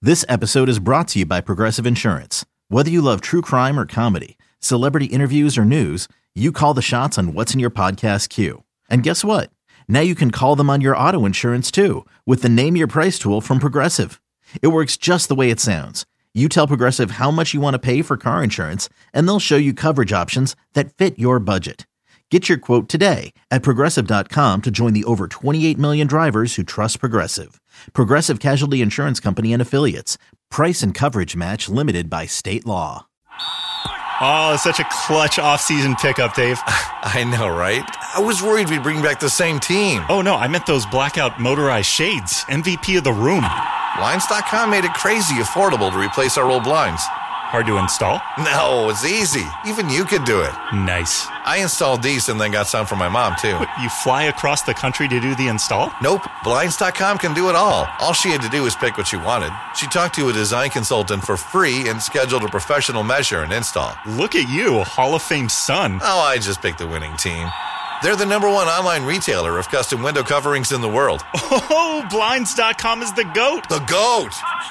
This episode is brought to you by Progressive Insurance. Whether you love true crime or comedy, celebrity interviews or news, you call the shots on what's in your podcast queue. And guess what? Now you can call them on your auto insurance too with the Name Your Price tool from Progressive. It works just the way it sounds. You tell Progressive how much you want to pay for car insurance, and they'll show you coverage options that fit your budget. Get your quote today at Progressive.com to join the over 28 million drivers who trust Progressive. Progressive Casualty Insurance Company and Affiliates. Price and coverage match limited by state law. Oh, it's such a clutch off-season pickup, Dave. I know, right? I was worried we'd bring back the same team. Oh, no, I meant those blackout motorized shades. MVP of the room. Blinds.com made it crazy affordable to replace our old blinds. Hard to install? No, it's easy. Even you could do it. Nice. I installed these and then got some for my mom, too. What, you fly across the country to do the install? Nope. Blinds.com can do it all. All she had to do was pick what she wanted. She talked to a design consultant for free and scheduled a professional measure and install. Look at you, a Hall of Fame son. Oh, I just picked the winning team. They're the #1 online retailer of custom window coverings in the world. Oh, Blinds.com is the GOAT. The GOAT!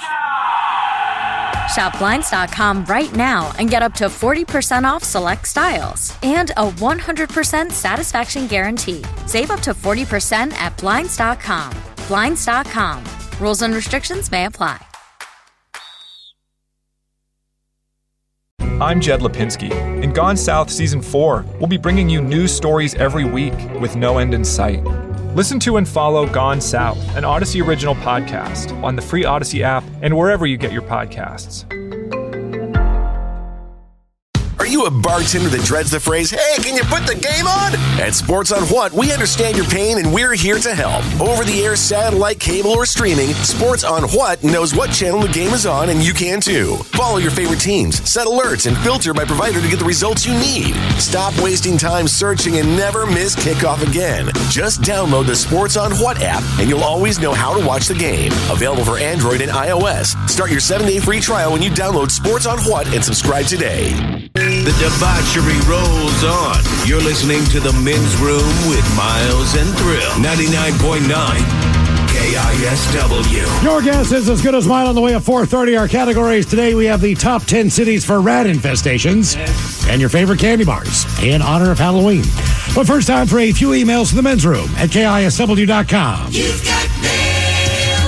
Shop Blinds.com right now and get up to 40% off select styles and a 100% satisfaction guarantee. Save up to 40% at Blinds.com. Blinds.com. Rules and restrictions may apply. I'm Jed Lipinski. In Gone South Season 4, we'll be bringing you news stories every week with no end in sight. Listen to and follow Gone South, an Odyssey original podcast, on the free Odyssey app and wherever you get your podcasts. Are you a bartender that dreads the phrase, "Hey, can you put the game on?" At Sports on What, we understand your pain and we're here to help. Over-the-air, satellite, cable, or streaming, Sports on What knows what channel the game is on, and you can too. Follow your favorite teams, set alerts, and filter by provider to get the results you need. Stop wasting time searching and never miss kickoff again. Just download the Sports on What app, and you'll always know how to watch the game. Available for Android and iOS. Start your 7-day free trial when you download Sports on What and subscribe today. The debauchery rolls on. You're listening to The Men's Room with Miles and Thrill. 99.9 KISW. Your guess is as good as mine on the way at 4:30. Our categories today, we have the top 10 cities for rat infestations and your favorite candy bars in honor of Halloween. But first, time for a few emails to The Men's Room at KISW.com. You've got mail.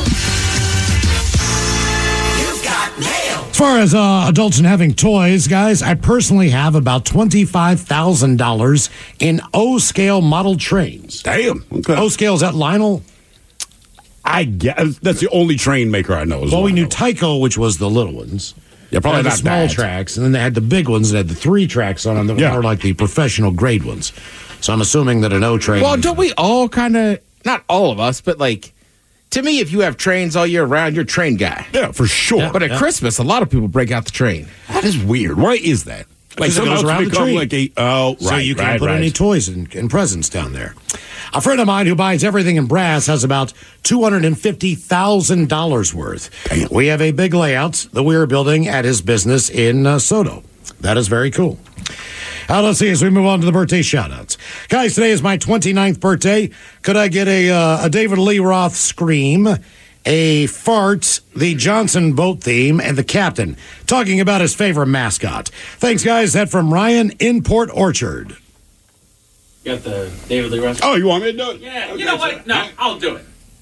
You've got mail. As far as adults and having toys, guys, I personally have about $25,000 in O-scale model trains. Damn. Okay. O-scale, is that Lionel? I guess that's the only train maker I know. Well, we knew Tyco, which was the little ones. Yeah, probably not not the small bad. tracks, and then they had the big ones that had the 3 tracks on them that were more like the professional grade ones. So I'm assuming that an O train. Well, don't we all kind of, not all of us, but like, to me, if you have trains all year round, you're a train guy. Yeah, for sure. Yeah, but at Christmas, a lot of people break out the train. That is weird. Why is that? Like Because it goes around the tree. Like so you can't put any toys and presents down there. A friend of mine who buys everything in brass has about $250,000 worth. Damn. We have a big layout that we are building at his business in Soto. That is very cool. Let's see as we move on to the birthday shout-outs. Guys, today is my 29th birthday. Could I get a David Lee Roth scream, a fart, the Johnson boat theme, and the captain talking about his favorite mascot? Thanks, guys. That from Ryan in Port Orchard. You got the David Lee Roth? Oh, you want me to do it? Yeah. Okay, you know what? No, I'll do it.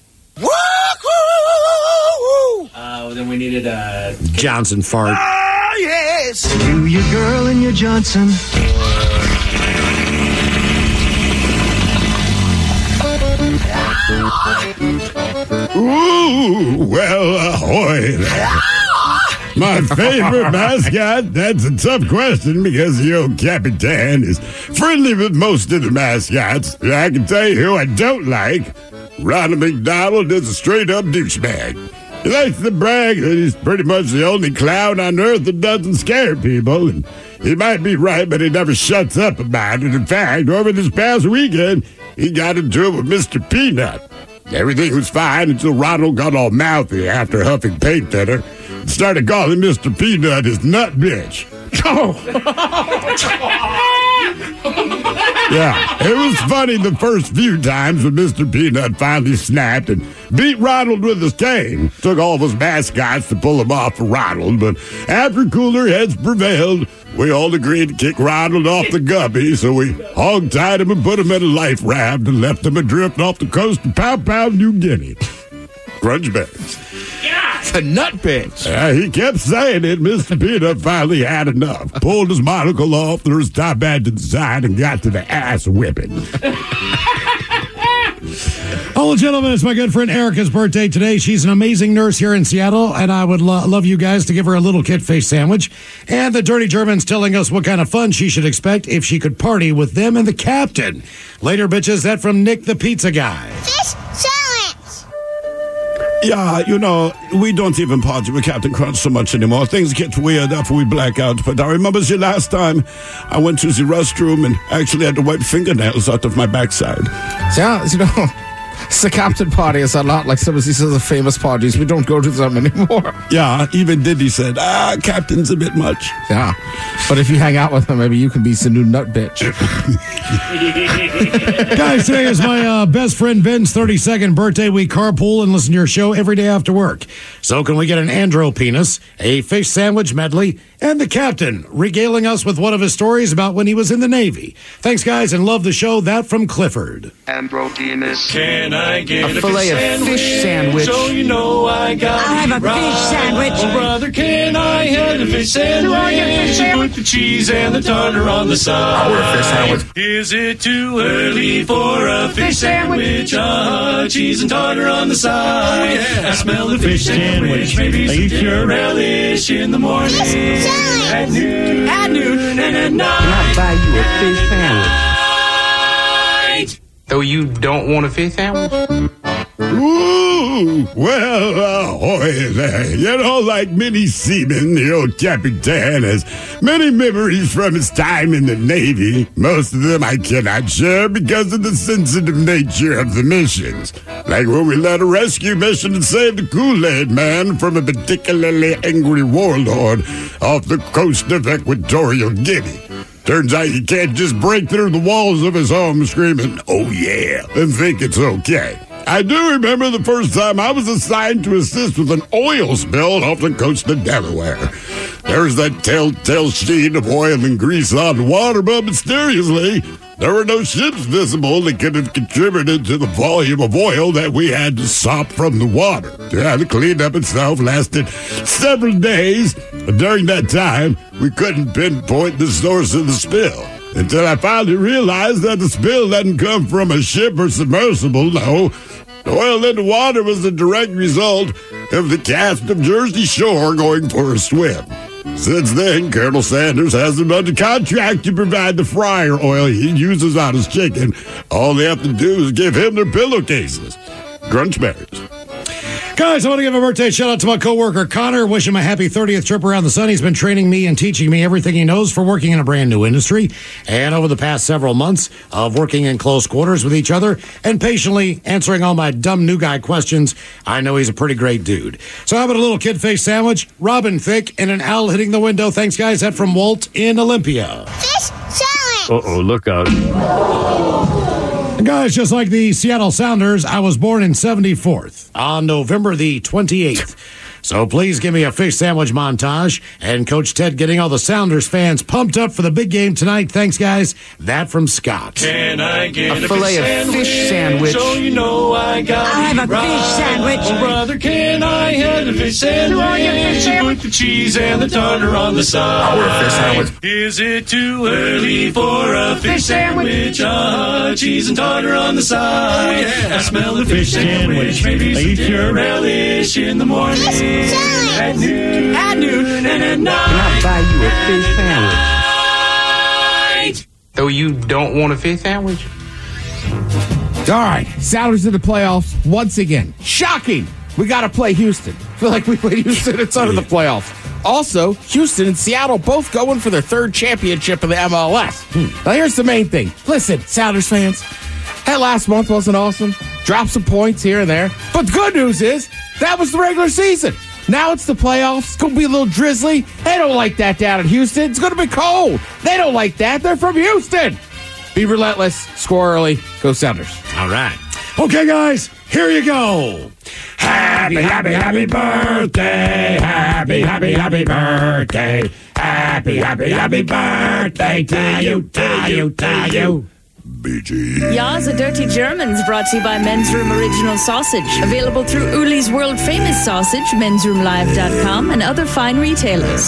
Then we needed a Johnson fart. Oh, yes. You, your girl, and your Johnson. Ooh, well, ahoy there. My favorite mascot? That's a tough question because the old Capitan is friendly with most of the mascots. I can tell you who I don't like. Ronald McDonald is a straight-up douchebag. He likes to brag that he's pretty much the only clown on earth that doesn't scare people. And he might be right, but he never shuts up about it. In fact, over this past weekend, he got into it with Mr. Peanut. Everything was fine until Ronald got all mouthy after huffing paint thinner and started calling Mr. Peanut his nut bitch. Yeah, it was funny the first few times when Mr. Peanut finally snapped and beat Ronald with his cane. Took all of his mascots to pull him off for Ronald, but after cooler heads prevailed, we all agreed to kick Ronald off the guppy, so we hog-tied him and put him in a life raft and left him adrift off the coast of Pow Pow, New Guinea. Crunchberries. The nut bitch. He kept saying it. Mr. Peanut finally had enough. Pulled his monocle off, threw his top hat to the side, and got to the ass whipping. Oh, gentlemen, it's my good friend Erica's birthday today. She's an amazing nurse here in Seattle, and I would love you guys to give her a little kid face sandwich. And the Dirty German's telling us what kind of fun she should expect if she could party with them and the captain. Later, bitches, that from Nick the Pizza Guy. Fish challenge! Yeah, you know, we don't even party with Captain Crunch so much anymore. Things get weird after we black out. But I remember the last time I went to the restroom and actually had to wipe fingernails out of my backside. Yeah, you know, the captain party is a lot like some of these other famous parties. We don't go to them anymore. Yeah, even Diddy said, Captain's a bit much. Yeah, but if you hang out with him, maybe you can be the new nut bitch. Guys, today is my best friend Ben's 32nd birthday. We carpool and listen to your show every day after work. So can we get an andro penis, a fish sandwich medley, and the captain regaling us with one of his stories about when he was in the Navy. Thanks, guys, and love the show. That from Clifford. Andro penis. Can I get a fillet of fish sandwich? So you know I got I'll have a fish sandwich. Oh, brother, can I have a fish sandwich? Do I get a fish sandwich? Put the cheese and the tartar on the side. I want a fish sandwich. Is it too early for a fish sandwich? Cheese and tartar on the side. Oh, yeah. I smell the fish sandwich. Maybe some dinner relish in the morning. At noon and at night. Can I buy you a fish sandwich? Though you don't want a fish sandwich? Ooh, well, ahoy there. You know, like many seamen, the old Capitan has many memories from his time in the Navy. Most of them I cannot share because of the sensitive nature of the missions. Like when we led a rescue mission to save the Kool-Aid Man from a particularly angry warlord off the coast of Equatorial Guinea. Turns out you can't just break through the walls of his home screaming, "Oh yeah," and think it's okay. I do remember the first time I was assigned to assist with an oil spill off the coast of Delaware. There was that telltale sheen of oil and grease on the water, but mysteriously, there were no ships visible that could have contributed to the volume of oil that we had to sop from the water. Yeah, the cleanup itself lasted several days, but during that time, we couldn't pinpoint the source of the spill. Until I finally realized that the spill hadn't come from a ship or submersible, no. The oil in the water was the direct result of the cast of Jersey Shore going for a swim. Since then, Colonel Sanders has him under contract to provide the fryer oil he uses on his chicken. All they have to do is give him their pillowcases. Crunchberries. Guys, I want to give a birthday shout out to my coworker Connor. Wish him a happy 30th trip around the sun. He's been training me and teaching me everything he knows for working in a brand new industry. And over the past several months of working in close quarters with each other and patiently answering all my dumb new guy questions, I know he's a pretty great dude. So how about a little kid face sandwich, Robin Thicke, and an owl hitting the window? Thanks, guys. That from Walt in Olympia. Fish challenge! Uh-oh, look out. Guys, just like the Seattle Sounders, I was born in 74th on November the 28th. So please give me a fish sandwich montage and Coach Ted getting all the Sounders fans pumped up for the big game tonight. Thanks, guys. That from Scott. Can I get a fillet of fish sandwich? So you know I got I'll have a fish sandwich. Oh, brother, can I have a fish sandwich? Do I get a fish sandwich? Put the cheese and the tartar on the side. I want a fish sandwich. Is it too early for a fish sandwich? Cheese and tartar on the side. Oh, yeah. I smell the fish sandwich. Maybe some dinner relish in the morning. At noon and at night. Can I buy you a fish sandwich? Though you don't want a fish sandwich? All right, Sounders in the playoffs once again. Shocking! We got to play Houston. Feel like we played Houston inside of the playoffs. Also, Houston and Seattle both going for their third championship in the MLS. Now, here's the main thing. Listen, Sounders fans, that last month wasn't awesome. Dropped some points here and there. But the good news is, that was the regular season. Now it's the playoffs. It's going to be a little drizzly. They don't like that down in Houston. It's going to be cold. They don't like that. They're from Houston. Be relentless. Score early. Go Sounders. All right. Okay, guys, here you go. Happy, happy, happy birthday. Happy, happy, happy birthday. Happy, happy, happy birthday to you, to you, to you. BG. Ya's a Dirty Germans, brought to you by Men's Room Original Sausage. Available through Uli's World Famous Sausage, mensroomlive.com, and other fine retailers.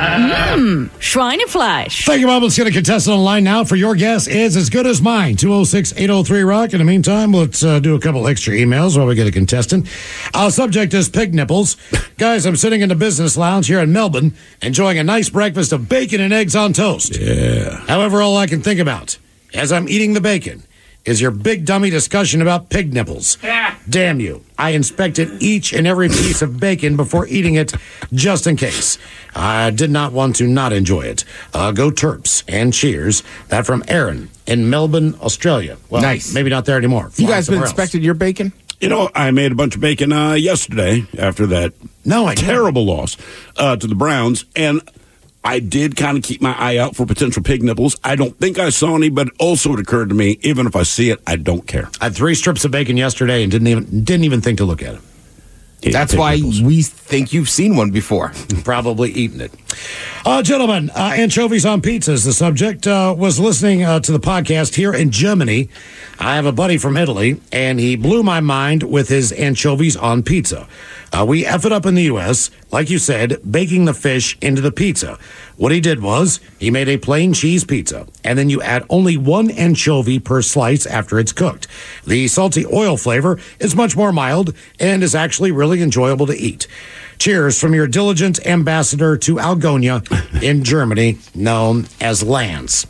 Schweinefleisch. Thank you, Bob. Let's get a contestant on the line now for Your Guess Is As Good As Mine. 206-803-ROCK. In the meantime, let's do a couple extra emails while we get a contestant. Subject is pig nipples. Guys, I'm sitting in the business lounge here in Melbourne, enjoying a nice breakfast of bacon and eggs on toast. Yeah. However, all I can think about as I'm eating the bacon is your big dummy discussion about pig nipples. Damn you. I inspected each and every piece of bacon before eating it, just in case. I did not want to not enjoy it. Go Terps, and cheers. That from Aaron in Melbourne, Australia. Well, nice. Maybe not there anymore. You guys been inspecting your bacon? You know, I made a bunch of bacon yesterday after that terrible loss to the Browns, and I did kind of keep my eye out for potential pig nipples. I don't think I saw any, but also it occurred to me, even if I see it, I don't care. I had 3 strips of bacon yesterday and didn't even think to look at it. That's why we think you've seen one before. Probably eaten it. Gentlemen, anchovies on pizza is the subject. Was listening to the podcast here in Germany. I have a buddy from Italy, and he blew my mind with his anchovies on pizza. We F it up in the U.S., like you said, baking the fish into the pizza. What he did was he made a plain cheese pizza, and then you add only 1 anchovy per slice after it's cooked. The salty oil flavor is much more mild and is actually really enjoyable to eat. Cheers from your diligent ambassador to Algonia in Germany, known as Lance.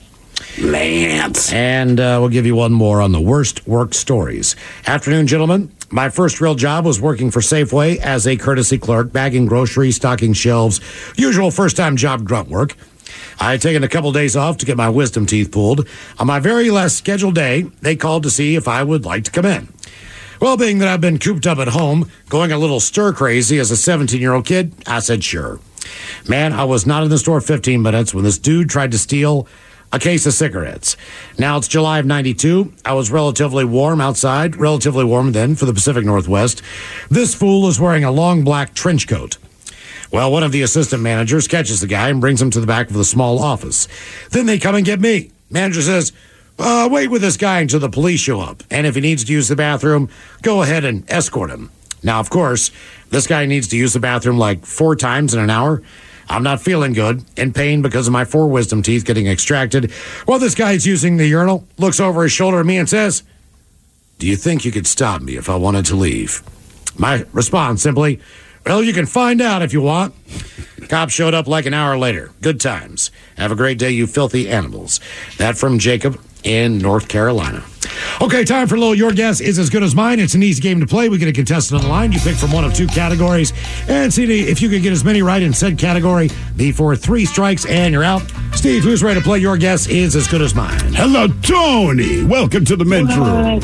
Lance. And we'll give you one more on the worst work stories. Afternoon, gentlemen. My first real job was working for Safeway as a courtesy clerk, bagging groceries, stocking shelves, usual first-time job grunt work. I had taken a couple days off to get my wisdom teeth pulled. On my very last scheduled day, they called to see if I would like to come in. Well, being that I've been cooped up at home, going a little stir-crazy as a 17-year-old kid, I said sure. Man, I was not in the store 15 minutes when this dude tried to steal a case of cigarettes. Now it's July of 92. I was relatively warm outside, relatively warm then for the Pacific Northwest. This fool is wearing a long black trench coat. Well, one of the assistant managers catches the guy and brings him to the back of the small office. Then they come and get me. Manager says, wait with this guy until the police show up. And if he needs to use the bathroom, go ahead and escort him. Now, of course, this guy needs to use the bathroom like 4 times in an hour. I'm not feeling good, in pain because of my 4 wisdom teeth getting extracted. Well, this guy's using the urinal, looks over his shoulder at me and says, "Do you think you could stop me if I wanted to leave?" My response simply, "Well, you can find out if you want." Cop showed up like an hour later. Good times. Have a great day, you filthy animals. That from Jacob in North Carolina. Okay, time for a little Your Guess Is As Good As Mine. It's an easy game to play. We get a contestant on the line. You pick from one of 2 categories. And see if you can get as many right in said category before 3 strikes and you're out. Steve, who's ready to play Your Guess Is As Good As Mine? Hello, Tony. Welcome to the men's room.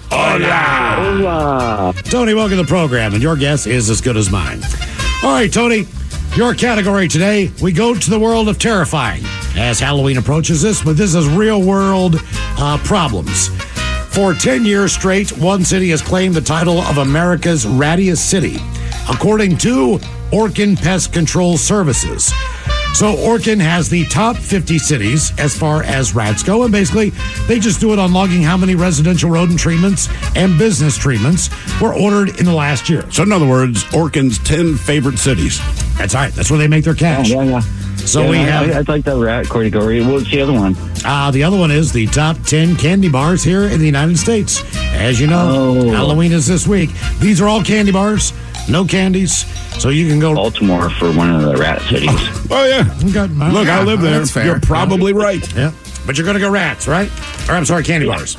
Hola. Hola. Tony, welcome to the program, and your guess is as good as mine. All right, Tony, your category today, we go to the world of terrifying as Halloween approaches this, but this is real-world problems. For 10 years straight, one city has claimed the title of America's rattiest city, according to Orkin Pest Control Services. So Orkin has the top 50 cities as far as rats go, and basically they just do it on logging how many residential rodent treatments and business treatments were ordered in the last year. So in other words, Orkin's 10 favorite cities. That's right. That's where they make their cash. Yeah. So we have... I'd like that rat category. What's the other one? The other one is the top 10 candy bars here in the United States. As you know, Halloween is this week. These are all candy bars, no candies. So you can go Baltimore for one of the rat cities. Oh yeah. Look, I live there. That's fair. You're probably right. Yeah. But you're going to go rats, right? Or I'm sorry, candy bars.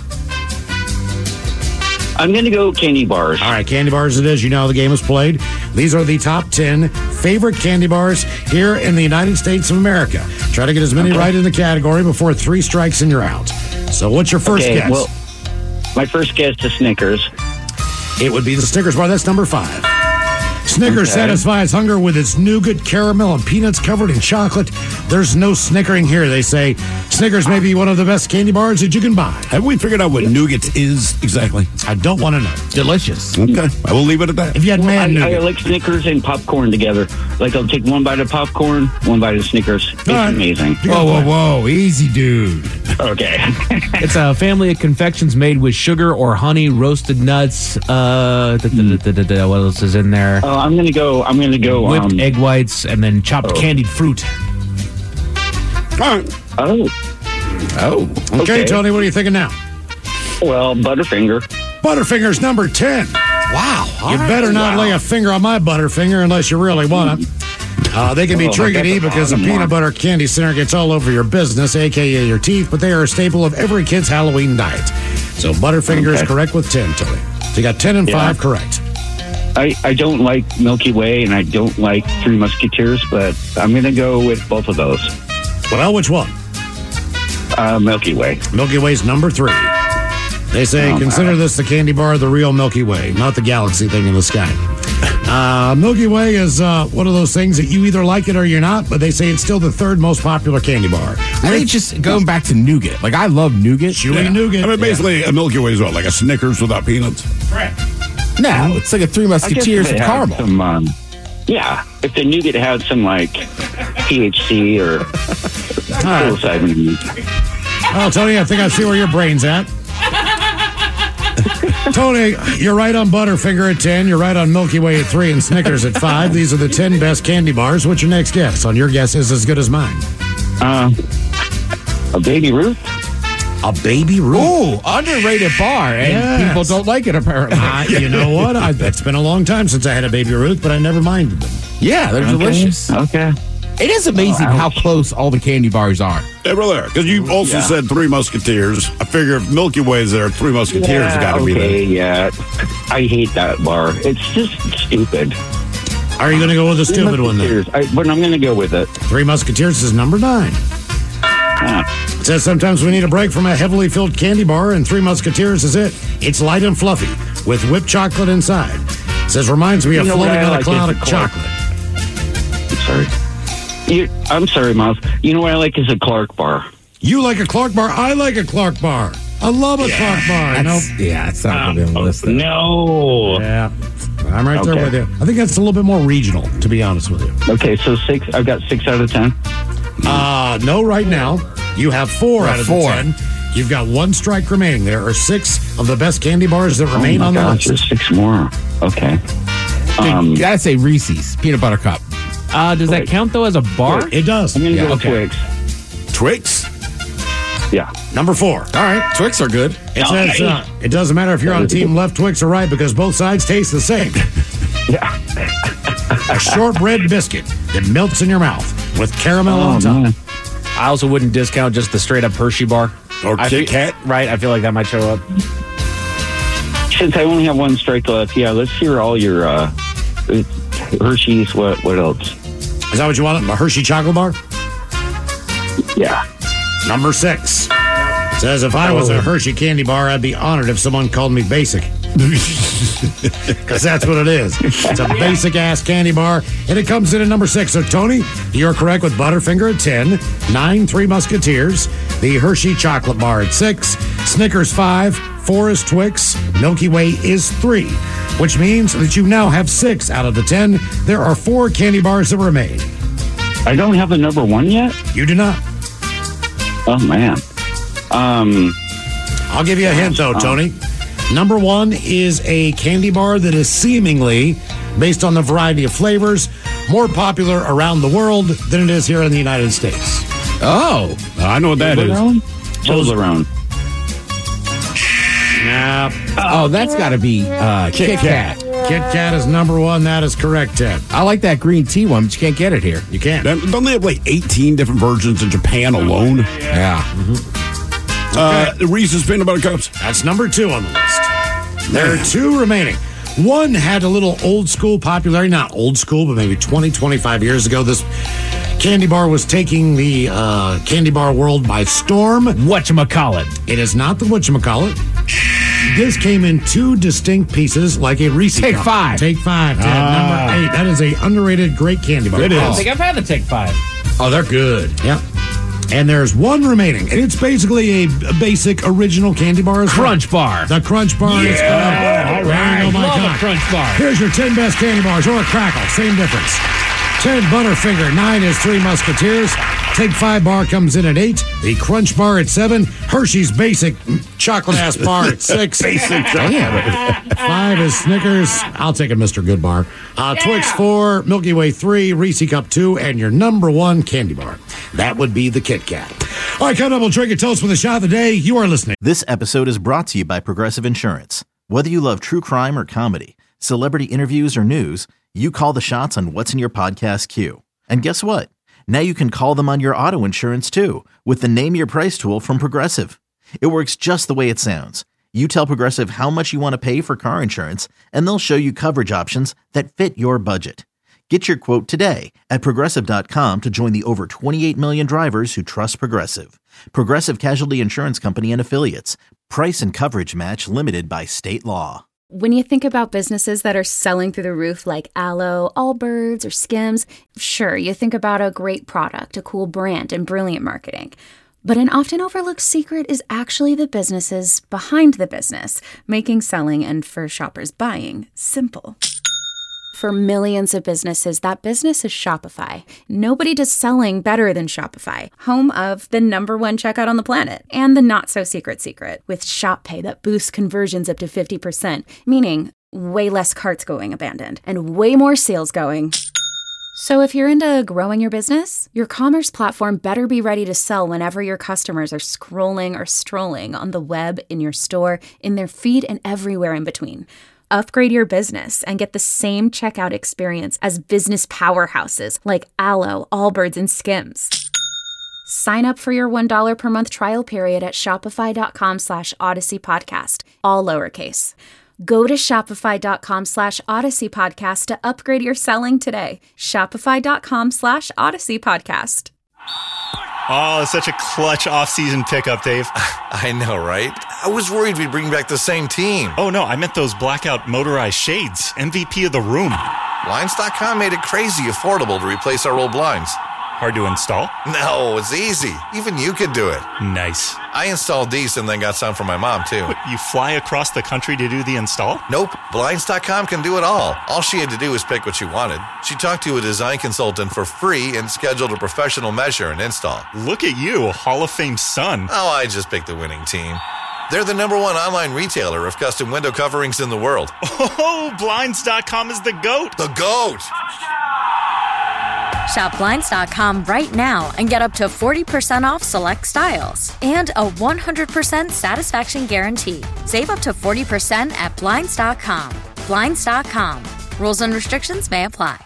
I'm going to go candy bars. All right, candy bars it is. You know how the game is played. These are the top 10 favorite candy bars here in the United States of America. Try to get as many right in the category before 3 strikes and you're out. So what's your first guess? Well, my first guess is Snickers. It would be the Snickers bar. That's number 5. Snickers satisfies hunger with its nougat, caramel, and peanuts covered in chocolate. There's no snickering here, they say. Snickers may be one of the best candy bars that you can buy. Have we figured out what nougat is exactly? I don't want to know. Delicious. Okay, I will leave it at that. If you had I nougat. like Snickers and popcorn together. Like, I'll take one bite of popcorn, one bite of Snickers. It's amazing. Whoa. Easy, dude. Okay. It's a family of confections made with sugar or honey, roasted nuts. What else is in there? I'm gonna go. Whipped egg whites and then chopped candied fruit. All right. Okay, Tony, what are you thinking now? Well, Butterfinger. Butterfinger's number 10. Wow. You better not lay a finger on my Butterfinger unless you really want it. They can be tricky because the peanut butter candy center gets all over your business, a.k.a. your teeth, but they are a staple of every kid's Halloween diet. So Butterfinger is correct with 10, Tony. So you got 10 and 5 correct. I don't like Milky Way and I don't like Three Musketeers, but I'm going to go with both of those. Well, which one? Milky Way. Milky Way's number 3. They say, consider this the candy bar of the real Milky Way, not the galaxy thing in the sky. Milky Way is one of those things that you either like it or you're not, but they say it's still the third most popular candy bar. I think just going back to nougat. Like, I love nougat. Chewy nougat. I mean, basically, a Milky Way is what, like a Snickers without peanuts? Correct. No, it's like a Three Musketeers with caramel. If the nougat had some, like, THC or psilocybin. Oh, Tony, I think I see where your brain's at. Tony, you're right on Butterfinger at 10. You're right on Milky Way at 3 and Snickers at 5. These are the 10 best candy bars. What's your next guess? On your guess is as good as mine. A Baby Ruth? A Baby Ruth? Ooh, underrated bar, and people don't like it, apparently. You know what? It's been a long time since I had a Baby Ruth, but I never minded them. Yeah, they're delicious. Okay. It is amazing how close all the candy bars are. They really are. Because you also said Three Musketeers. I figure if Milky Way's there, Three Musketeers got to be there. Yeah. I hate that bar. It's just stupid. Are you going to go with the stupid one then? But I'm going to go with it. Three Musketeers is number 9. It says sometimes we need a break from a heavily filled candy bar, and Three Musketeers is it. It's light and fluffy with whipped chocolate inside. It says reminds me of floating on a cloud of chocolate. I'm sorry, Miles. You know what I like is a Clark bar. You like a Clark bar? I like a Clark bar. I love a Clark bar. It's not going to be on the list. No. Yeah. I'm right there with you. I think that's a little bit more regional, to be honest with you. Okay, so 6. I've got 6 out of 10. No, right now. You have 4 out of the 10. You've got 1 strike remaining. There are 6 of the best candy bars that remain on the list. There's 6 more. Okay. You gotta say Reese's Peanut Butter Cup. Does that count, though, as a bar? It does. I'm going to go with Twix. Twix? Yeah. Number 4. All right. Twix are good. It says it doesn't matter if you're on team left Twix or right because both sides taste the same. Yeah. A shortbread biscuit that melts in your mouth with caramel on top. Man. I also wouldn't discount just the straight-up Hershey bar. Or Kit Kat? Right, I feel like that might show up. Since I only have 1 strike left, let's hear all your Hershey's. What else? Is that what you want? A Hershey chocolate bar? Yeah. Number 6. Says if I was a Hershey candy bar, I'd be honored if someone called me basic. Because that's what it is. It's a basic-ass candy bar, and it comes in at number 6. So, Tony, you're correct with Butterfinger at 10, 9 Three Musketeers, the Hershey chocolate bar at 6, Snickers 5, 4 is Twix, Milky Way is 3, which means that you now have 6 out of the 10. There are 4 candy bars that remain. I don't have a number 1 yet? You do not. Oh, man. I'll give you a hint, though, Tony. Number 1 is a candy bar that is seemingly, based on the variety of flavors, more popular around the world than it is here in the United States. Oh. I know what that is. Toblerone. Nah. Oh, that's got to be Kit Kat. Kit Kat is number 1. That is correct, Ted. I like that green tea one, but you can't get it here. You can't. Don't they have like 18 different versions in Japan alone? Yeah. Reese's Peanut Butter Cups. That's number 2 on the list. There are 2 remaining. One had a little old school popularity. Not old school, but maybe 20, 25 years ago. This candy bar was taking the candy bar world by storm. Whatchamacallit. It is not the whatchamacallit. This came in two distinct pieces, like a Reese Take cup. Five. Take Five, Ted. Number 8. That is a underrated, great candy bar. I don't think I've had the Take Five. Oh, they're good. Yeah. And there's one remaining, and it's basically a basic original candy bar. Crunch bar. The Crunch bar is good. All right. Love a Crunch bar. Here's your 10 best candy bars, or a Crackle. Same difference. 10 Butterfinger. 9 is Three Musketeers. Take 5 bar comes in at 8. The Crunch bar at 7. Hershey's Basic chocolate ass bar at 6. Basic chocolate. 5 is Snickers. I'll take a Mr. Good bar. Twix 4, Milky Way 3, Reese Cup 2, and your number 1 candy bar. That would be the Kit Kat. All right, coming up, we'll drink your toast with a shot of the day. You are listening. This episode is brought to you by Progressive Insurance. Whether you love true crime or comedy, celebrity interviews or news, you call the shots on what's in your podcast queue. And guess what? Now you can call them on your auto insurance too with the Name Your Price tool from Progressive. It works just the way it sounds. You tell Progressive how much you want to pay for car insurance, and they'll show you coverage options that fit your budget. Get your quote today at Progressive.com to join the over 28 million drivers who trust Progressive. Progressive Casualty Insurance Company and Affiliates. Price and coverage match limited by state law. When you think about businesses that are selling through the roof like Aloe, Allbirds, or Skims, sure, you think about a great product, a cool brand, and brilliant marketing. But an often overlooked secret is actually the businesses behind the business, making selling and, for shoppers, buying simple. For millions of businesses, that business is Shopify. Nobody does selling better than Shopify, home of the #1 checkout on the planet, and the not-so-secret secret, with Shop Pay that boosts conversions up to 50%, meaning way less carts going abandoned, and way more sales going. So if you're into growing your business, your commerce platform better be ready to sell whenever your customers are scrolling or strolling on the web, in your store, in their feed, and everywhere in between. Upgrade your business and get the same checkout experience as business powerhouses like Aloe, Allbirds, and Skims. Sign up for your $1 per month trial period at shopify.com/Odyssey Podcast, all lowercase. Go to shopify.com/Odyssey Podcast to upgrade your selling today. Shopify.com/Odyssey Podcast. Oh, such a clutch off-season pickup, Dave. I know, right? I was worried we'd bring back the same team. Oh, no, I meant those blackout motorized shades. MVP of the room. Blinds.com made it crazy affordable to replace our old blinds. Hard to install? No, it's easy. Even you could do it. Nice. I installed these and then got some for my mom, too. What, you fly across the country to do the install? Nope. Blinds.com can do it all. All she had to do was pick what she wanted. She talked to a design consultant for free and scheduled a professional measure and install. Look at you, Hall of Fame son. Oh, I just picked the winning team. They're the #1 online retailer of custom window coverings in the world. Oh, Blinds.com is the GOAT. The GOAT! Shop Blinds.com right now and get up to 40% off select styles and a 100% satisfaction guarantee. Save up to 40% at Blinds.com. Blinds.com. Rules and restrictions may apply.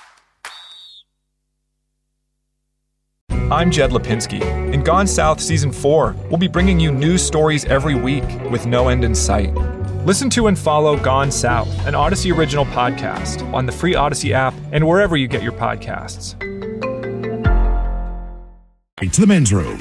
I'm Jed Lipinski. In Gone South Season 4, we'll be bringing you news stories every week with no end in sight. Listen to and follow Gone South, an Odyssey original podcast, on the free Odyssey app and wherever you get your podcasts. To the men's room.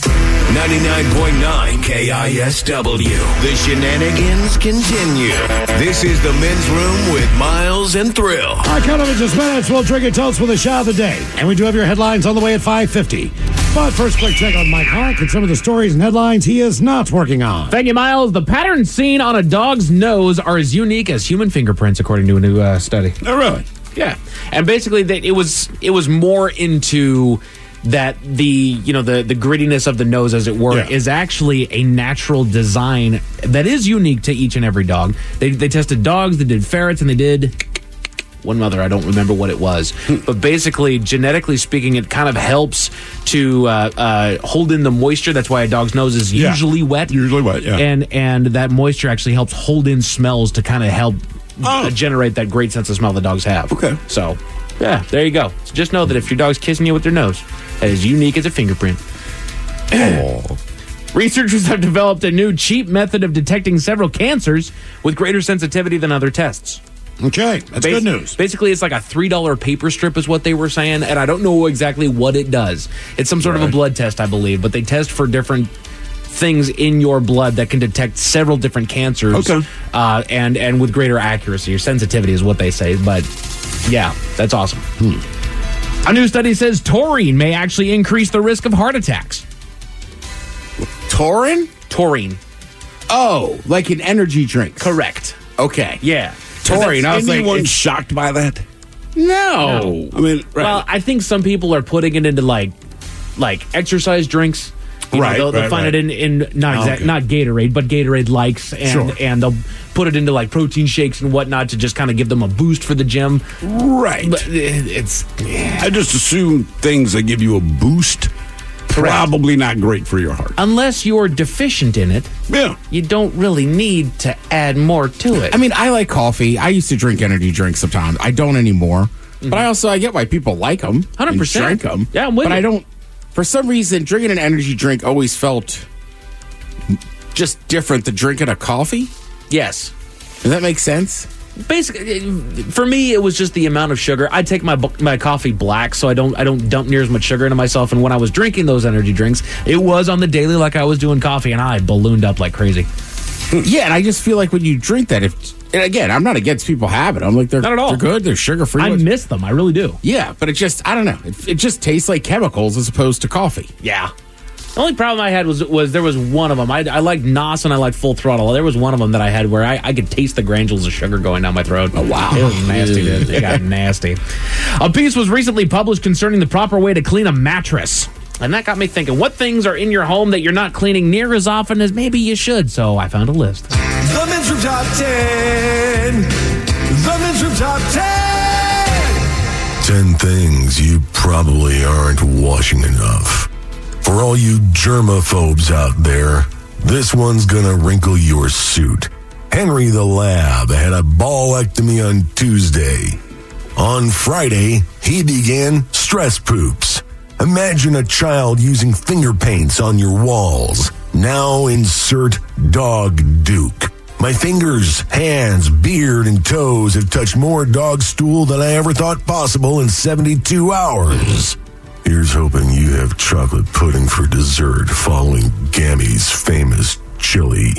99.9 KISW. The shenanigans continue. This is the men's room with Miles and Thrill. All right, coming up in just minutes, we'll drink your toast with a shot of the day. And we do have your headlines on the way at 5:50. But first, quick check on Mike Hawk and some of the stories and headlines he is not working on. Thank you, Miles. The patterns seen on a dog's nose are as unique as human fingerprints, according to a new study. Oh, really? Yeah. And basically, it was more into that the grittiness of the nose, as it were, is actually a natural design that is unique to each and every dog. They tested dogs, they did ferrets, and they did one mother. I don't remember what it was. But basically, genetically speaking, it kind of helps to hold in the moisture. That's why a dog's nose is usually wet. Usually wet, yeah. And that moisture actually helps hold in smells to kind of help generate that great sense of smell the dogs have. Okay. So, yeah, there you go. So just know that if your dog's kissing you with their nose, that is unique as a fingerprint. Researchers have developed a new cheap method of detecting several cancers with greater sensitivity than other tests. Okay, that's good news. Basically, it's like a $3 paper strip is what they were saying, and I don't know exactly what it does. It's some sort of a blood test, I believe, but they test for different things in your blood that can detect several different cancers. Okay. And with greater accuracy. Your sensitivity is what they say. But yeah, that's awesome. A new study says taurine may actually increase the risk of heart attacks. Taurine? Taurine. Oh, like an energy drink. Correct. Okay. Yeah. Taurine. I was Anyone like, shocked by that? no. I mean, right. Well, I think some people are putting it into like exercise drinks. You know, Right, they'll right, find right. it in not Gatorade, but Gatorade likes, and they'll put it into like protein shakes and whatnot to just kind of give them a boost for the gym. Right. But it's I just assume things that give you a boost, probably not great for your heart. unless you're deficient in it, Yeah. you don't really need to add more to it. I mean, I like coffee. I used to drink energy drinks sometimes. I don't anymore. But I get why people like them. 100%. Drink them. Yeah, I'm with But you. I don't. For some reason, drinking an energy drink always felt just different than drinking a coffee. Yes. Does that make sense? Basically, for me, it was just the amount of sugar. I take my coffee black, so I don't dump near as much sugar into myself. And when I was drinking those energy drinks, it was on the daily like I was doing coffee, and I ballooned up like crazy. Yeah, and I just feel like when you drink that, and again, I'm not against people having them. Like, they're Not at all. They're good. They're sugar free. I miss them. I really do. Yeah, but it just, I don't know. It just tastes like chemicals as opposed to coffee. Yeah. The only problem I had was there was one of them. I liked NOS and I liked Full Throttle. There was one of them that I had where I could taste the granules of sugar going down my throat. Oh, wow. It was nasty, dude. It got nasty. A piece was recently published concerning the proper way to clean a mattress. And that got me thinking, what things are in your home that you're not cleaning near as often as maybe you should? So I found a list. The Men's Room Top 10. The Men's Room Top 10. 10 things you probably aren't washing enough. For all you germaphobes out there, this one's gonna wrinkle your suit. Henry the Lab had a ballectomy on Tuesday. On Friday, he began stress poops. Imagine a child using finger paints on your walls. Now insert dog duke. My fingers, hands, beard, and toes have touched more dog stool than I ever thought possible in 72 hours. Here's hoping you have chocolate pudding for dessert following Gammy's famous chili.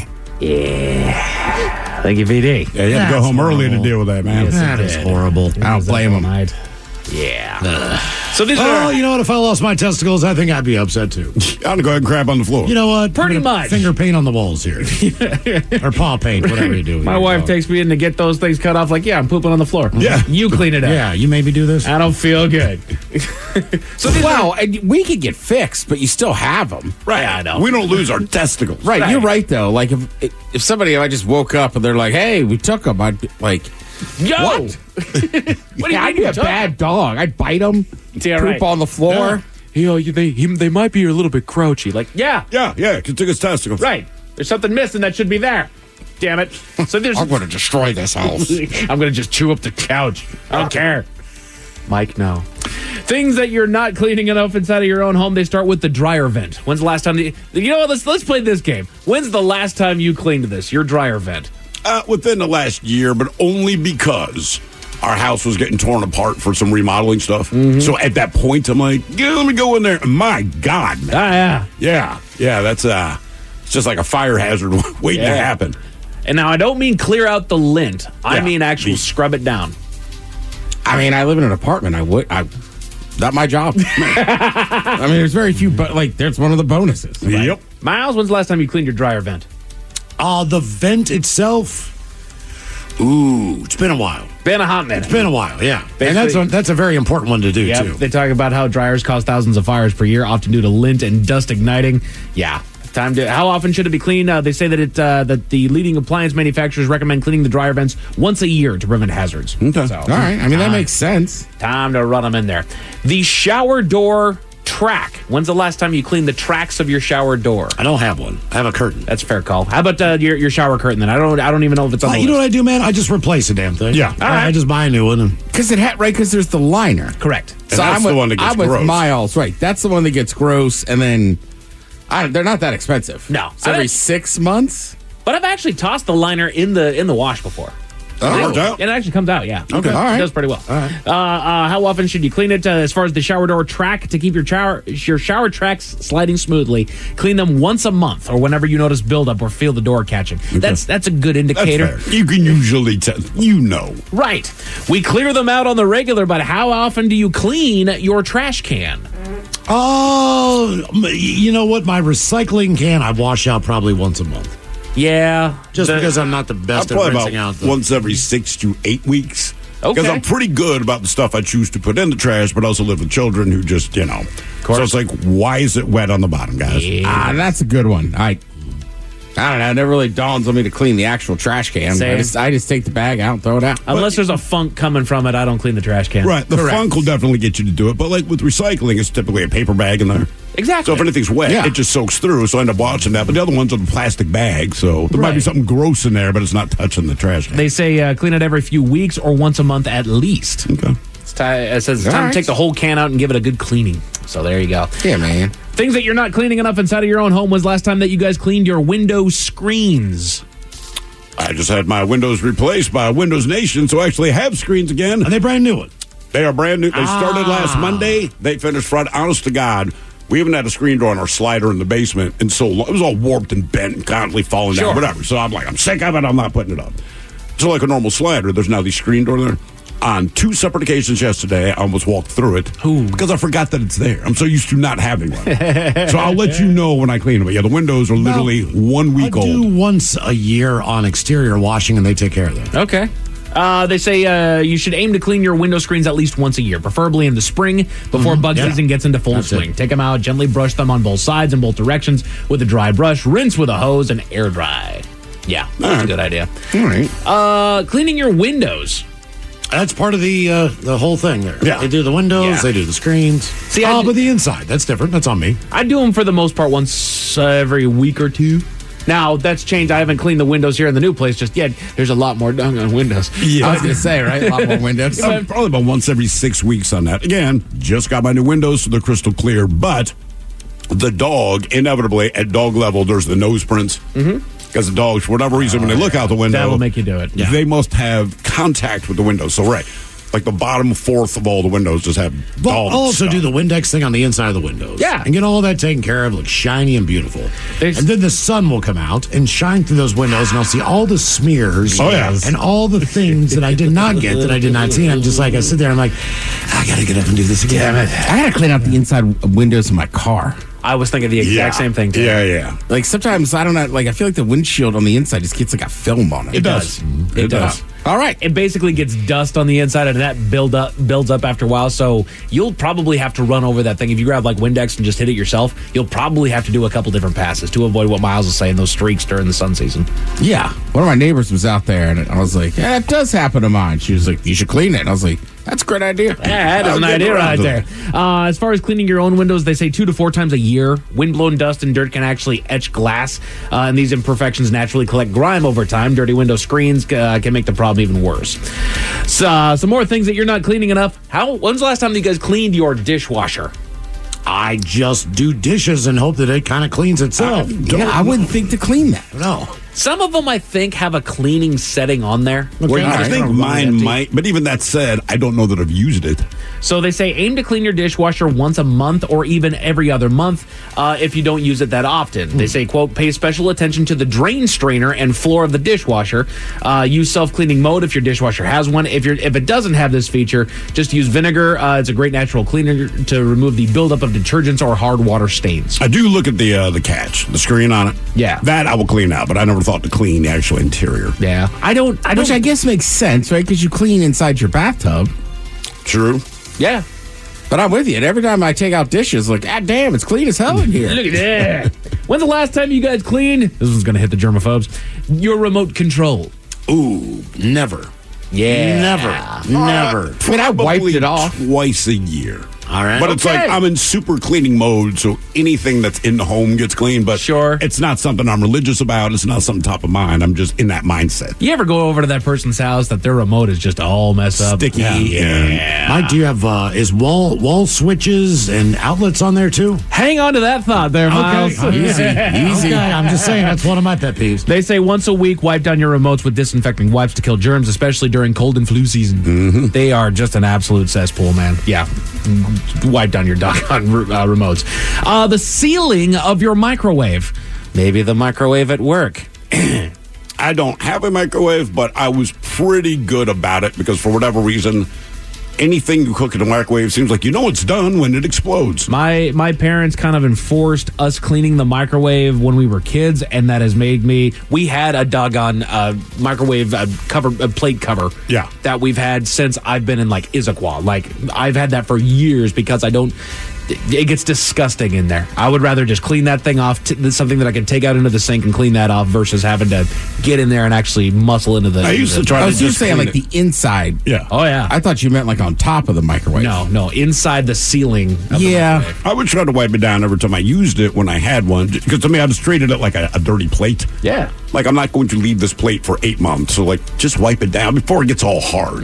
Yeah. Thank you, VD. Yeah, you had to go home early to deal with that, man. Yes, That is horrible. I don't blame them. Yeah. So these Oh, are... you know what? If I lost my testicles, I think I'd be upset too. I'm going to go ahead and crap on the floor. You know what? Pretty I'm gonna much. Finger paint on the walls here. Or paw paint, whatever you do. My wife takes me in to get those things cut off. Like, yeah, I'm pooping on the floor. Yeah. You clean it up. Yeah, you made me do this. I don't feel good. So these Wow, are... and we could get fixed, but you still have them. Right. Yeah, I know. We don't lose our testicles. Right, you're right, though. Like, if somebody, I just woke up and they're like, hey, we took them, I'd be like, Yo! what? What do you I'd mean be you a took bad dog. I'd bite them, Yeah, poop right. on the floor. You know, they might be a little bit crouchy. Like, yeah, Yeah, because took his testicles. right. There's something missing that should be there. Damn it. So there's... I'm going to destroy this house. I'm going to just chew up the couch. I don't care. Mike, no. Things that you're not cleaning enough inside of your own home, they start with the dryer vent. When's the last time... You know what? Let's play this game. When's the last time you cleaned this, your dryer vent? Within the last year, but only because our house was getting torn apart for some remodeling stuff. Mm-hmm. So at that point, I'm like, yeah, let me go in there. My God, man. Yeah. Yeah, that's it's just like a fire hazard waiting to happen. And now I don't mean clear out the lint. I Yeah. mean actually scrub it down. I mean, I live in an apartment. Not my job. I mean, there's very few, but like, there's one of the bonuses. Right? Yep. Miles, when's the last time you cleaned your dryer vent? The vent itself. Ooh, it's been a while. Been a hot minute. It's been a while, yeah. Basically- And that's a very important one to do, Yeah, too. they talk about how dryers cause thousands of fires per year, often due to lint and dust igniting. Yeah, time to. How often should it be cleaned? They say that that the leading appliance manufacturers recommend cleaning the dryer vents once a year to prevent hazards. Okay. So, All right. I mean, that makes sense. time to run them in there. The shower door track. When's the last time you cleaned the tracks of your shower door? I don't have one. I have a curtain. That's a fair call. How about your shower curtain then? I don't even know if it's on the You know list. what I do, man? I just replace the damn thing. Yeah. I just buy a new one. Because because there's the liner. Correct. And that's the one that gets I'm with gross. Miles, right? That's the one that gets gross, and then they're not that expensive. No. It's every 6 months. But I've actually tossed the liner in the wash before. It actually comes out, yeah. Okay. All right. It does pretty well. All right. How often should you clean it? As far as the shower door track, to keep your shower tracks sliding smoothly, clean them once a month or whenever you notice buildup or feel the door catching. Okay. That's a good indicator. That's fair. You can usually tell. Right. We clear them out on the regular, but how often do you clean your trash can? Oh, you know what? My recycling can I wash out probably once a month. Yeah. Just because I'm not the best at rinsing out. Once every 6 to 8 weeks. Okay. Because I'm pretty good about the stuff I choose to put in the trash, but also live with children who just, So it's like, why is it wet on the bottom, guys? Yeah. That's a good one. I don't know. It never really dawns on me to clean the actual trash can. I just take the bag out and throw it out. Unless there's a funk coming from it, I don't clean the trash can. Right. The funk will definitely get you to do it. But like with recycling, it's typically a paper bag in there. Exactly. So if anything's wet, it just soaks through. So I end up watching that. But the other one's in a plastic bag. So there might be something gross in there, but it's not touching the trash can. They say clean it every few weeks or once a month at least. Okay. It says it's time to take the whole can out and give it a good cleaning. So there you go. Yeah, man. Things that you're not cleaning enough inside of your own home. Was last time that you guys cleaned your window screens? I just had my windows replaced by Windows Nation, so I actually have screens again. Are they brand new? They are brand new. They started last Monday. They finished Friday. Honest to God, we haven't had a screen door on our slider in the basement in so long. It was all warped and bent and constantly falling down, whatever. So I'm like, I'm sick of it. I'm not putting it up. So like a normal slider, there's now these screen door there. On 2 separate occasions yesterday, I almost walked through it because I forgot that it's there. I'm so used to not having one. So I'll let you know when I clean them. Yeah, the windows are literally 1 week old. I do once a year on exterior washing, and they take care of that. Okay. They say you should aim to clean your window screens at least once a year, preferably in the spring before bug season gets into full swing. Take them out, gently brush them on both sides and both directions with a dry brush, rinse with a hose, and air dry. Yeah, that's a good idea. All right. Cleaning your windows. That's part of the whole thing there. Yeah. They do the windows, they do the screens. See, but the inside, that's different. That's on me. I do them for the most part once every week or two. Now, that's changed. I haven't cleaned the windows here in the new place just yet. There's a lot more done on windows. Yeah. I was going to say, right? A lot more windows. Probably about once every 6 weeks on that. Again, just got my new windows, so they're crystal clear. But the dog, inevitably, at dog level, there's the nose prints. Mm-hmm. Because the dogs, for whatever reason, when they look out the window, that will make you do it. Yeah. They must have contact with the window. So, like the bottom fourth of all the windows just have I'll also do the Windex thing on the inside of the windows. Yeah. And get all that taken care of, look shiny and beautiful. And then the sun will come out and shine through those windows, and I'll see all the smears and all the things that I did not get, that I did not see. And I'm just like, I sit there, I'm like, I got to get up and do this again. Damn it. I got to clean out the inside windows of my car. I was thinking the exact same thing, too. Yeah. Like, sometimes, I don't know, like, I feel like the windshield on the inside just gets like a film on it. It does. It does. All right. It basically gets dust on the inside, and that builds up after a while. So you'll probably have to run over that thing. If you grab like Windex and just hit it yourself, you'll probably have to do a couple different passes to avoid what Miles was saying, those streaks during the sun season. Yeah. One of my neighbors was out there, and I was like, yeah, it does happen to mine. She was like, you should clean it. And I was like, that's a great idea. Yeah, that is an idea right there. As far as cleaning your own windows, they say 2 to 4 times a year. Wind-blown dust and dirt can actually etch glass, and these imperfections naturally collect grime over time. Dirty window screens can make the problem even worse. So, some more things that you're not cleaning enough. When's the last time you guys cleaned your dishwasher? I just do dishes and hope that it kind of cleans itself. I wouldn't think to clean that. No. Some of them, I think, have a cleaning setting on there. Okay. I think mine might, but even that said, I don't know that I've used it. So they say aim to clean your dishwasher once a month or even every other month if you don't use it that often. They say, quote, pay special attention to the drain strainer and floor of the dishwasher. Use self-cleaning mode if your dishwasher has one. If it doesn't have this feature, just use vinegar. It's a great natural cleaner to remove the buildup of detergents or hard water stains. I do look at the catch, the screen on it. Yeah. That I will clean out, but I never thought to clean the actual interior. Yeah. I don't. Which I guess makes sense, right? Because you clean inside your bathtub. True. Yeah. But I'm with you. And every time I take out dishes, like, God damn, it's clean as hell in here. Look at that. When's the last time you guys cleaned? This one's going to hit the germaphobes. Your remote control. Ooh, never. Yeah. Never. I mean, I wiped it off twice a year. All right. But it's like I'm in super cleaning mode, so anything that's in the home gets clean. But it's not something I'm religious about. It's not something top of mind. I'm just in that mindset. You ever go over to that person's house that their remote is just all messed up? Sticky. Yeah. Mike, do you have is wall switches and outlets on there too? Hang on to that thought there, Miles. Okay. Easy. Okay, I'm just saying that's one of my pet peeves. They say once a week, wipe down your remotes with disinfecting wipes to kill germs, especially during cold and flu season. Mm-hmm. They are just an absolute cesspool, man. Yeah. Wipe down your doggone remotes. The ceiling of your microwave. Maybe the microwave at work. I don't have a microwave, but I was pretty good about it because for whatever reason, anything you cook in a microwave seems like it's done when it explodes. My parents kind of enforced us cleaning the microwave when we were kids, and that has made me. We had a doggone microwave plate cover. Yeah. That we've had since I've been in like Issaquah. Like I've had that for years because I don't. It gets disgusting in there. I would rather just clean that thing off. Something that I can take out into the sink and clean that off versus having to get in there and actually muscle into the. I was just saying like the inside. Yeah. Oh yeah. I thought you meant like on top of the microwave. No, inside the ceiling. Of the microwave. I would try to wipe it down every time I used it when I had one because to me I've treated it like a dirty plate. Yeah. Like I'm not going to leave this plate for 8 months, so like just wipe it down before it gets all hard.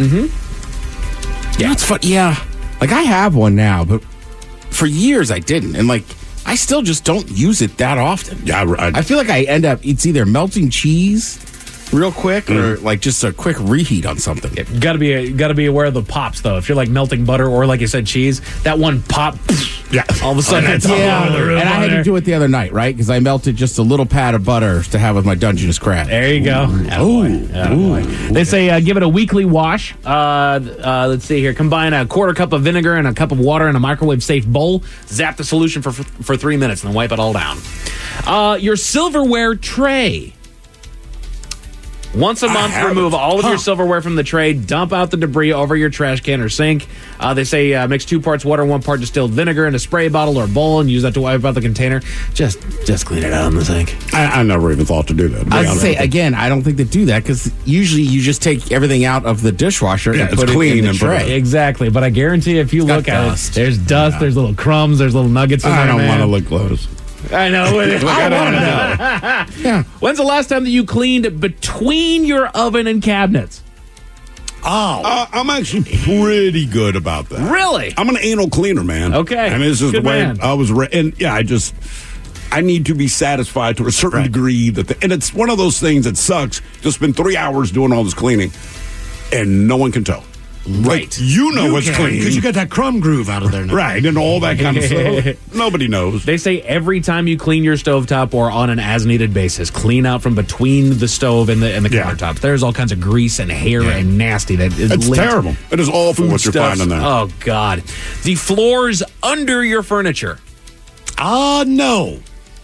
Mm-hmm. Yeah, it's fun. Yeah, like I have one now, but for years I didn't, and like I still just don't use it that often. Yeah, I feel like I end up it's either melting cheese real quick or like just a quick reheat on something. Got to be aware of the pops though. If you're like melting butter or like you said cheese, that one pop. Yeah, all of a sudden it's all over the room. And I had to do it the other night, right? Because I melted just a little pat of butter to have with my Dungeness crab. There you go. Ooh. They say give it a weekly wash. Let's see here. Combine a quarter cup of vinegar and a cup of water in a microwave-safe bowl. Zap the solution for 3 minutes and then wipe it all down. Your silverware tray. Once a month, remove all of your silverware from the tray. Dump out the debris over your trash can or sink. They say mix 2 parts water, 1 part distilled vinegar in a spray bottle or bowl and use that to wipe out the container. Just clean it out in the sink. I never even thought to do that. I would say, again, I don't think they do that because usually you just take everything out of the dishwasher and put it in the tray. Exactly. But I guarantee if you look at it, there's dust, there's little crumbs, there's little nuggets in there. I don't want to look close. I know. I want to know. Yeah. When's the last time that you cleaned between your oven and cabinets? I'm actually pretty good about that. Really? I'm an anal cleaner, man. Okay. And this is Good the way man. I was. I need to be satisfied to a certain degree and it's one of those things that sucks. Just spend 3 hours doing all this cleaning, and no one can tell. Right. It's clean. Because you got that crumb groove out of there now. Right, and all that kind of stuff. Nobody knows. They say every time you clean your stovetop or on an as-needed basis, clean out from between the stove and the countertops. There's all kinds of grease and hair and nasty that is It's linked. terrible. It is awful what you're finding there. Oh, God. The floors under your furniture. No. No,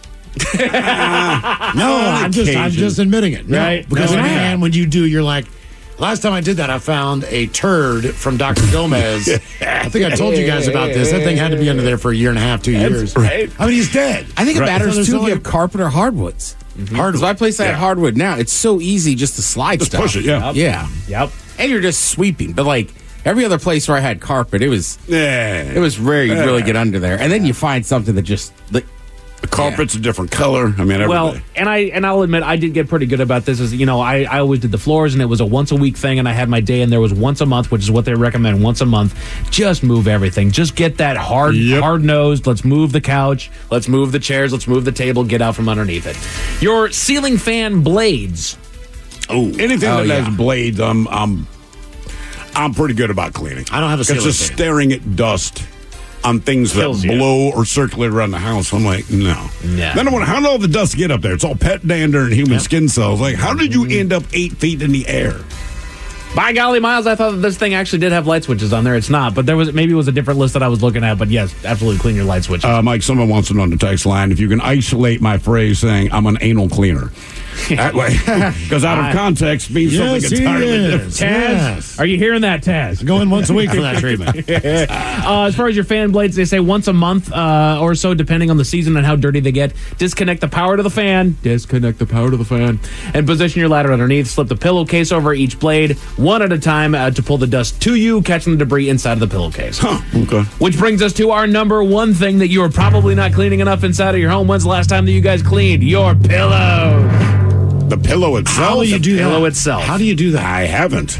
I'm just admitting it. No, Right. Because No, man, when you do, you're like, last time I did that, I found a turd from Dr. Gomez. I think I told you guys about this. That thing had to be under there for a year and a half, 2 years. Right. I mean, he's dead. I think it matters So too there's if you have carpet or hardwoods. Hardwood. My place I have hardwood now. It's so easy just to slide Just stuff. push it, yeah. Yeah. Yep. And you're just sweeping. But like every other place where I had carpet, it was rare you'd really get under there. And then you find something that just like The carpet's a different color. I mean, everything. Well, and I'll admit I did get pretty good about this. Is I always did the floors, and it was a once a week thing, and I had my day, and there was once a month, which is what they recommend once a month. Just move everything. Just get that hard nosed. Let's move the couch. Let's move the chairs. Let's move the table. Get out from underneath it. Your ceiling fan blades. Anything that has blades, I'm pretty good about cleaning. I don't have a ceiling Because just fan. staring at dust on things that Kills you. blow or circulate around the house, I'm like, no. Yeah. Then I wonder, how did all the dust get up there? It's all pet dander and human skin cells. Like, how did you end up 8 feet in the air? By golly, Miles, I thought that this thing actually did have light switches on there. It's not, but maybe it was a different list that I was looking at. But yes, absolutely clean your light switches. Mike, someone wants to know on the text line if you can isolate my phrase saying I'm an anal cleaner. That way, because out of context means something entirely different. Taz, are you hearing that, Taz? Go in once a week for that treatment. As far as your fan blades, they say once a month or so, depending on the season and how dirty they get. Disconnect the power to the fan. Disconnect the power to the fan. And position your ladder underneath. Slip the pillowcase over each blade, one at a time, to pull the dust to you, catching the debris inside of the pillowcase. Okay. Which brings us to our number one thing that you are probably not cleaning enough inside of your home. When's the last time that you guys cleaned your pillow? The pillow itself? How do you do that? Pillow itself. How do you do that? I haven't.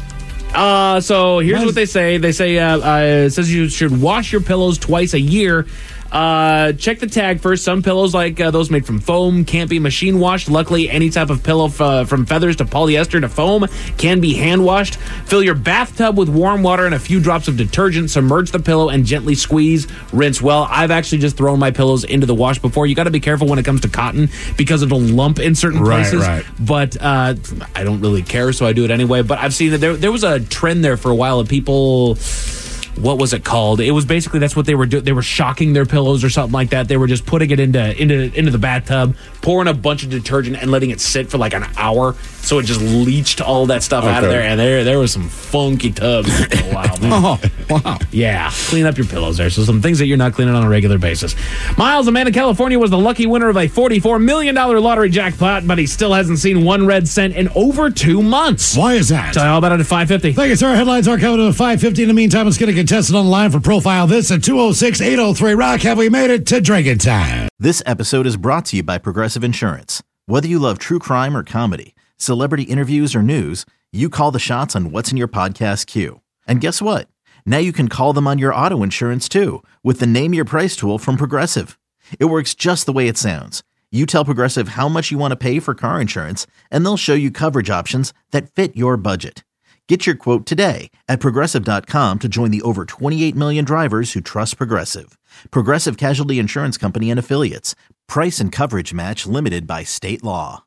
So here's what they say. They say it says you should wash your pillows twice a year. Check the tag first. Some pillows, like those made from foam, can't be machine washed. Luckily, any type of pillow from feathers to polyester to foam can be hand washed. Fill your bathtub with warm water and a few drops of detergent. Submerge the pillow and gently squeeze. Rinse well. I've actually just thrown my pillows into the wash before. You got to be careful when it comes to cotton because it'll lump in certain places. Right. But I don't really care, so I do it anyway. But I've seen that there was a trend there for a while of people. What was it called? It was basically that's what they were doing. They were shocking their pillows or something like that. They were just putting it into the bathtub, pouring a bunch of detergent and letting it sit for like an hour, so it just leached all that stuff out of there. And there was some funky tubs for a while, man. Oh, wow. Yeah, clean up your pillows there. So some things that you're not cleaning on a regular basis. Miles, a man in California, was the lucky winner of a $44 million lottery jackpot, but he still hasn't seen one red cent in over 2 months. Why is that? Tell you all about it at 5:50. Thank you, sir. Headlines are coming at 5:50. In the meantime, let's get a contestant on the line for Profile This at 206-803-ROCK. Have we made it to drinking time? This episode is brought to you by Progressive Insurance. Whether you love true crime or comedy, celebrity interviews or news, you call the shots on what's in your podcast queue. And guess what? Now you can call them on your auto insurance too with the Name Your Price tool from Progressive. It works just the way it sounds. You tell Progressive how much you want to pay for car insurance, and they'll show you coverage options that fit your budget. Get your quote today at Progressive.com to join the over 28 million drivers who trust Progressive. Progressive Casualty Insurance Company and Affiliates. Price and coverage match limited by state law.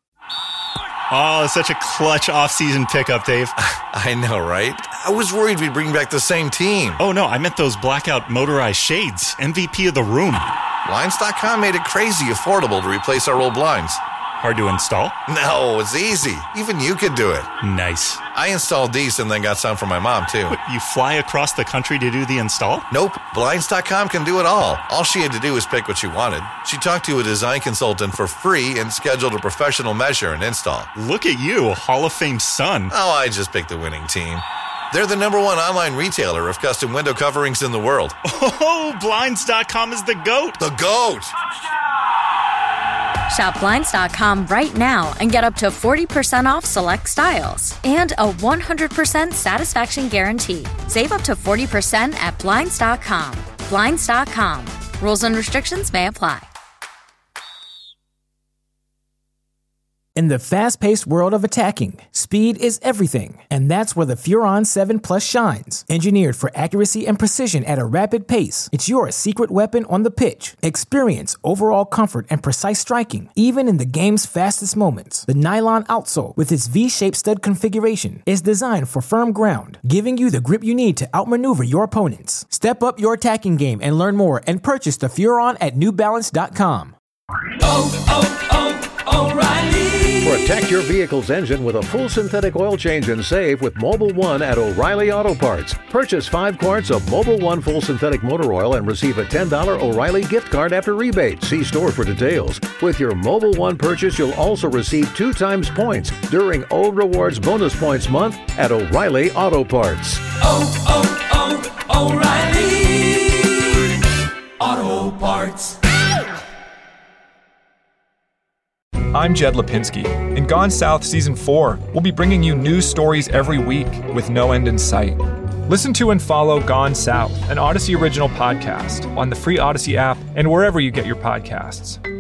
Oh, such a clutch off-season pickup, Dave. I know, right? I was worried we'd bring back the same team. Oh, no, I meant those blackout motorized shades. MVP of the room. Blinds.com made it crazy affordable to replace our old blinds. Hard to install? No, it's easy. Even you could do it. Nice. I installed these and then got some for my mom, too. What, you fly across the country to do the install? Nope. Blinds.com can do it all. All she had to do was pick what she wanted. She talked to a design consultant for free and scheduled a professional measure and install. Look at you, Hall of Fame son. Oh, I just picked the winning team. They're the #1 online retailer of custom window coverings in the world. Oh, Blinds.com is the GOAT. The GOAT! Shop Blinds.com right now and get up to 40% off select styles and a 100% satisfaction guarantee. Save up to 40% at Blinds.com. Blinds.com. Rules and restrictions may apply. In the fast-paced world of attacking, speed is everything, and that's where the Furon 7 Plus shines. Engineered for accuracy and precision at a rapid pace, it's your secret weapon on the pitch. Experience overall comfort and precise striking, even in the game's fastest moments. The nylon outsole, with its V-shaped stud configuration, is designed for firm ground, giving you the grip you need to outmaneuver your opponents. Step up your attacking game and learn more, and purchase the Furon at NewBalance.com. O'Reilly. Protect your vehicle's engine with a full synthetic oil change and save with Mobil 1 at O'Reilly Auto Parts. Purchase 5 quarts of Mobil 1 full synthetic motor oil and receive a $10 O'Reilly gift card after rebate. See store for details. With your Mobil 1 purchase, you'll also receive 2 times points during O Rewards Bonus Points Month at O'Reilly Auto Parts. O'Reilly Auto Parts. I'm Jed Lipinski. In Gone South Season 4, we'll be bringing you news stories every week with no end in sight. Listen to and follow Gone South, an Odyssey original podcast, on the free Odyssey app and wherever you get your podcasts.